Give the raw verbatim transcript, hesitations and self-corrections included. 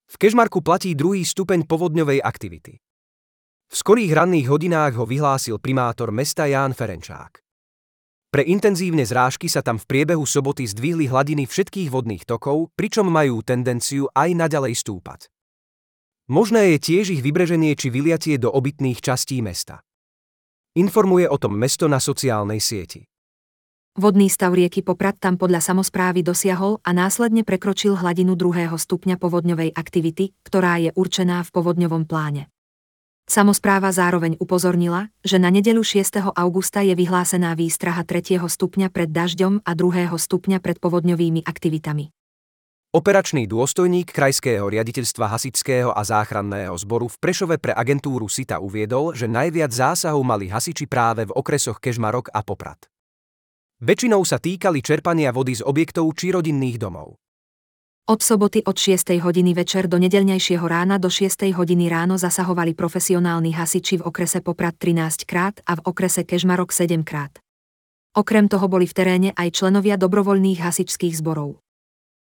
V Kežmarku platí druhý stupeň povodňovej aktivity. V skorých ranných hodinách ho vyhlásil primátor mesta Ján Ferenčák. Pre intenzívne zrážky sa tam v priebehu soboty zdvihli hladiny všetkých vodných tokov, pričom majú tendenciu aj naďalej stúpať. Možné je tiež ich vybreženie či vyliatie do obytných častí mesta. Informuje o tom mesto na sociálnej sieti. Vodný stav rieky Poprad tam podľa samosprávy dosiahol a následne prekročil hladinu druhého stupňa povodňovej aktivity, ktorá je určená v povodňovom pláne. Samospráva zároveň upozornila, že na nedeľu šiesteho augusta je vyhlásená výstraha tretieho stupňa pred dažďom a druhého stupňa pred povodňovými aktivitami. Operačný dôstojník Krajského riaditeľstva hasičského a záchranného zboru v Prešove pre agentúru SITA uviedol, že najviac zásahov mali hasiči práve v okresoch Kežmarok a Poprad. Väčšinou sa týkali čerpania vody z objektov či rodinných domov. Od soboty od šiestej hodiny večer do nedeľnejšieho rána do šiestej hodiny ráno zasahovali profesionálni hasiči v okrese Poprad trinásť krát a v okrese Kežmarok sedem krát. Okrem toho boli v teréne aj členovia dobrovoľných hasičských zborov.